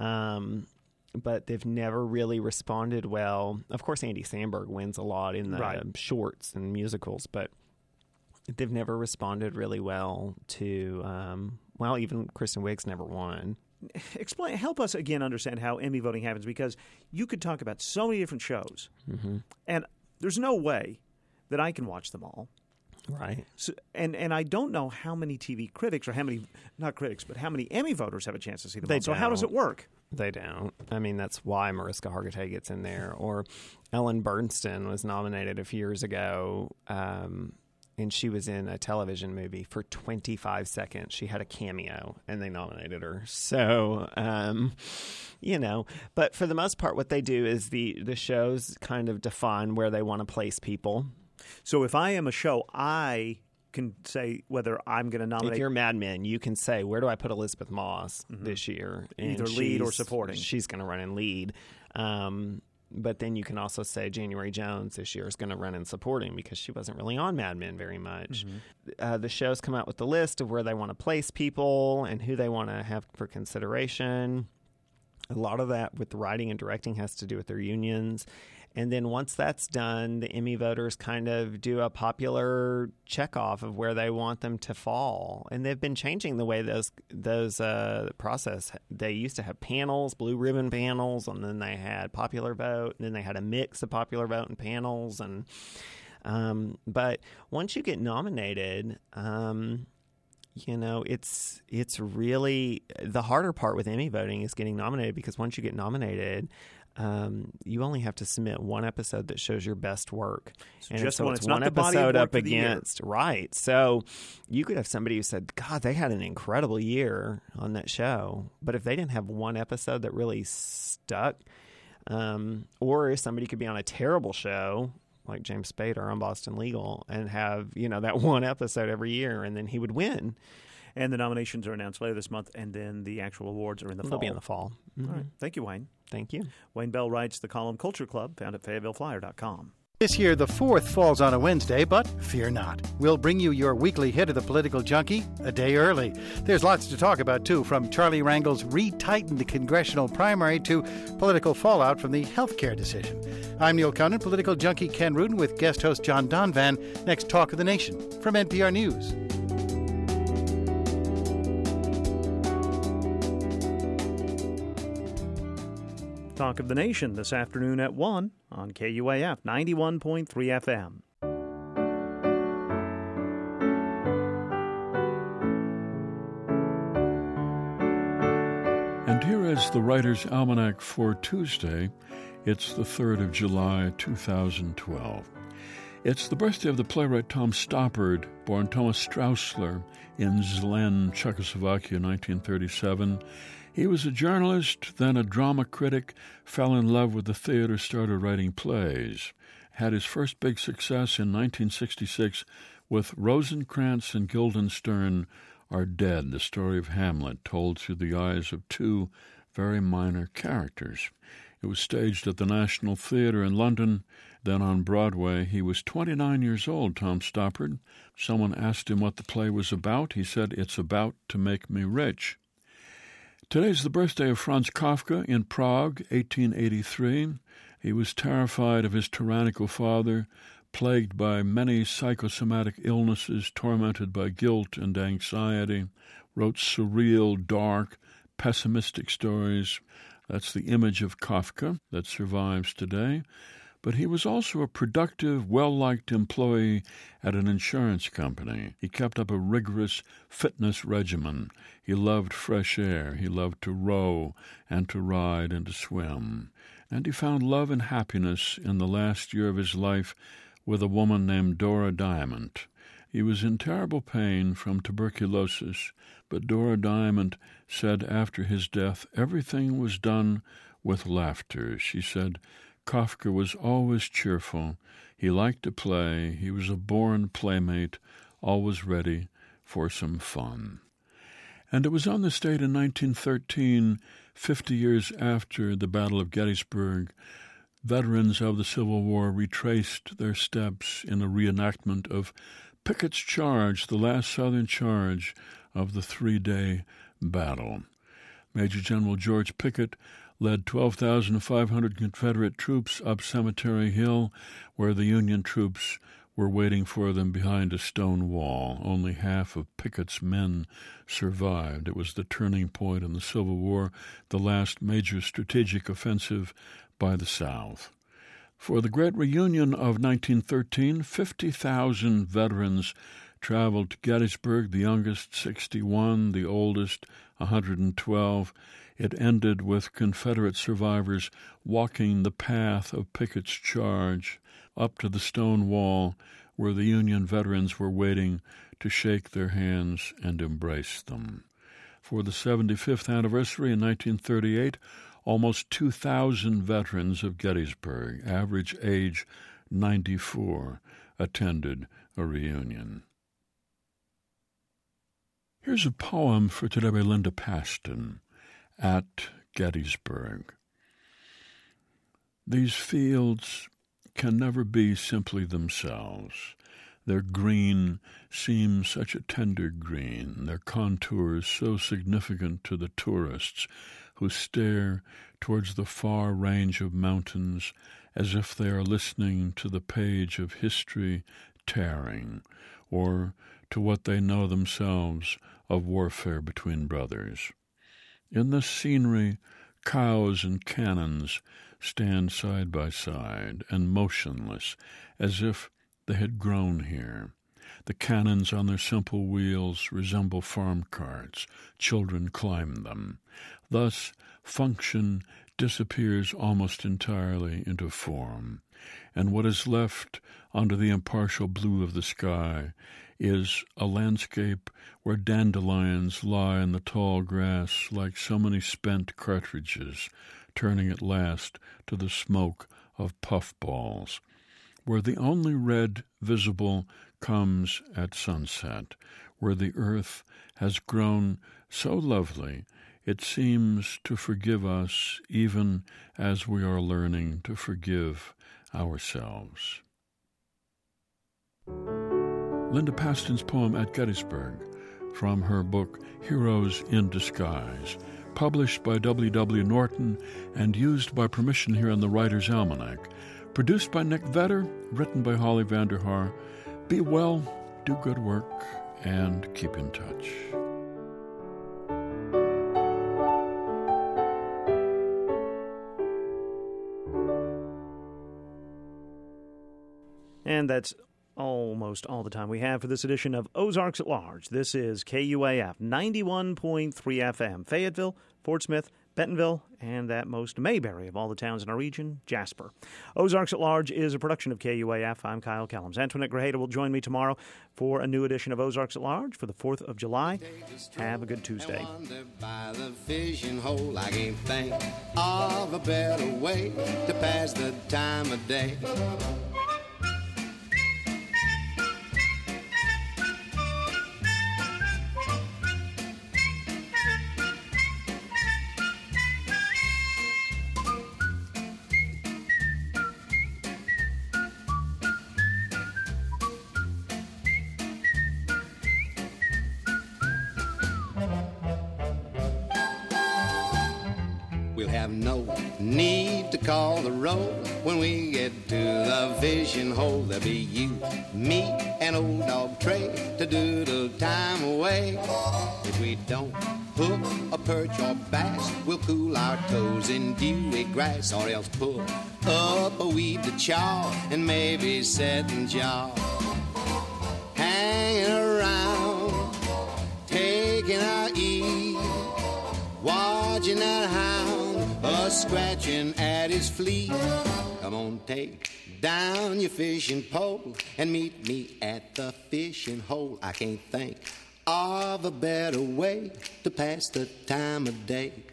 Um, but they've never really responded well. Of course, Andy Samberg wins a lot in the Right. shorts and musicals, but they've never responded really well to, um, well, even Kristen Wiig's never won. Explain, help us again understand how Emmy voting happens, because you could talk about so many different shows, Mm-hmm. and there's no way that I can watch them all. Right. So, and and I don't know how many T V critics or how many, not critics, but how many Emmy voters have a chance to see them They all. So how does it don't. work? They don't. I mean, that's why Mariska Hargitay gets in there. Or Ellen Burstyn was nominated a few years ago, um, and she was in a television movie for twenty-five seconds. She had a cameo, and they nominated her. So, um, you know, but for the most part, what they do is the, the shows kind of define where they want to place people. So if I am a show, I can say whether I'm going to nominate. If you're Mad Men, you can say, where do I put Elizabeth Moss Mhm. this year? Either lead or she's- supporting. She's going to run in lead. Um, but then you can also say January Jones this year is going to run in supporting because she wasn't really on Mad Men very much. Mhm. Uh, the shows come out with the list of where they want to place people and who they want to have for consideration. A lot of that with the writing and directing has to do with their unions. And then once that's done, the Emmy voters kind of do a popular checkoff of where they want them to fall. And they've been changing the way those those uh, process. They used to have panels, blue ribbon panels, and then they had popular vote, and then they had a mix of popular vote and panels. And um, but once you get nominated, um, you know, it's it's really the harder part with Emmy voting is getting nominated, because once you get nominated, um, you only have to submit one episode that shows your best work. So and just so one. it's It's not one the body of episode work up for the year. against. Right. So you could have somebody who said, God, they had an incredible year on that show. But if they didn't have one episode that really stuck, um, or somebody could be on a terrible show like James Spader on Boston Legal and have, you know, that one episode every year, and then he would win. And the nominations are announced later this month, and then the actual awards are in the They'll fall. be in the fall. All Mhm. right. Thank you, Wayne. Thank you. Wayne Bell writes the column Culture Club, found at Fayetteville Flyer dot com. This year, the fourth falls on a Wednesday, but fear not. We'll bring you your weekly hit of the political junkie a day early. There's lots to talk about, too, from Charlie Rangel's retightened congressional primary to political fallout from the health care decision. I'm Neil Conan, political junkie Ken Rudin, with guest host John Donvan. Next, Talk of the Nation from N P R News. Talk of the Nation this afternoon at one on K U A F ninety-one point three F M. And here is the Writer's Almanac for Tuesday. It's the third of July, two thousand twelve. It's the birthday of the playwright Tom Stoppard, born Thomas Straussler in Zlin, Czechoslovakia, nineteen thirty-seven. He was a journalist, then a drama critic, fell in love with the theater, started writing plays. Had his first big success in nineteen sixty-six with Rosencrantz and Guildenstern Are Dead, the story of Hamlet, told through the eyes of two very minor characters. It was staged at the National Theatre in London, then on Broadway. He was twenty-nine years old, Tom Stoppard. Someone asked him what the play was about. He said, "It's about to make me rich." Today's the birthday of Franz Kafka in Prague, eighteen eighty-three. He was terrified of his tyrannical father, plagued by many psychosomatic illnesses, tormented by guilt and anxiety, wrote surreal, dark, pessimistic stories. That's the image of Kafka that survives today. But he was also a productive, well-liked employee at an insurance company. He kept up a rigorous fitness regimen. He loved fresh air. He loved to row and to ride and to swim. And he found love and happiness in the last year of his life with a woman named Dora Diamond. He was in terrible pain from tuberculosis, but Dora Diamond said after his death everything was done with laughter. She said, Kafka was always cheerful. He liked to play. He was a born playmate, always ready for some fun. And it was on this date in nineteen thirteen, fifty years after the Battle of Gettysburg, veterans of the Civil War retraced their steps in a reenactment of Pickett's Charge, the last Southern charge of the three-day battle. Major General George Pickett led twelve thousand five hundred Confederate troops up Cemetery Hill, where the Union troops were waiting for them behind a stone wall. Only half of Pickett's men survived. It was the turning point in the Civil War, the last major strategic offensive by the South. For the Great Reunion of nineteen thirteen, fifty thousand veterans traveled to Gettysburg, the youngest sixty-one, the oldest one hundred twelve. It ended with Confederate survivors walking the path of Pickett's charge up to the stone wall where the Union veterans were waiting to shake their hands and embrace them. For the seventy-fifth anniversary in nineteen thirty-eight, almost two thousand veterans of Gettysburg, average age ninety-four, attended a reunion. Here's a poem for today by Linda Paston, At Gettysburg. These fields can never be simply themselves. Their green seems such a tender green, their contours so significant to the tourists who stare towards the far range of mountains as if they are listening to the page of history tearing, or to what they know themselves of warfare between brothers. In this scenery, cows and cannons stand side by side and motionless, as if they had grown here. The cannons on their simple wheels resemble farm carts. Children climb them. Thus, function disappears almost entirely into form, and what is left under the impartial blue of the sky is a landscape where dandelions lie in the tall grass like so many spent cartridges, turning at last to the smoke of puffballs, where the only red visible comes at sunset, where the earth has grown so lovely it seems to forgive us even as we are learning to forgive ourselves. Linda Paston's poem At Gettysburg, from her book Heroes in Disguise, published by W W. Norton and used by permission here in the Writer's Almanac. Produced by Nick Vetter, written by Holly Vanderhaar. Be well, do good work, and keep in touch. And that's almost all the time we have for this edition of Ozarks at Large. This is K U A F ninety-one point three F M, Fayetteville, Fort Smith, Bentonville, and that most Mayberry of all the towns in our region, Jasper. Ozarks at Large is a production of K U A F. I'm Kyle Kellums. Antoinette Grajeda will join me tomorrow for a new edition of Ozarks at Large for the fourth of July. Have a good Tuesday. By the fishing hole, I can't think of a better way to pass the time of day. We'll have no need to call the roll when we get to the fishing hole. There'll be you, me, and old dog Trey to do the time away. If we don't hook a perch or bass, we'll cool our toes in dewy grass, or else pull up a weed to chaw and maybe set and jaw. Hanging around, taking our ease, watching that hound a scratching at his fleet. Come on, take down your fishing pole and meet me at the fishing hole. I can't think of a better way to pass the time of day.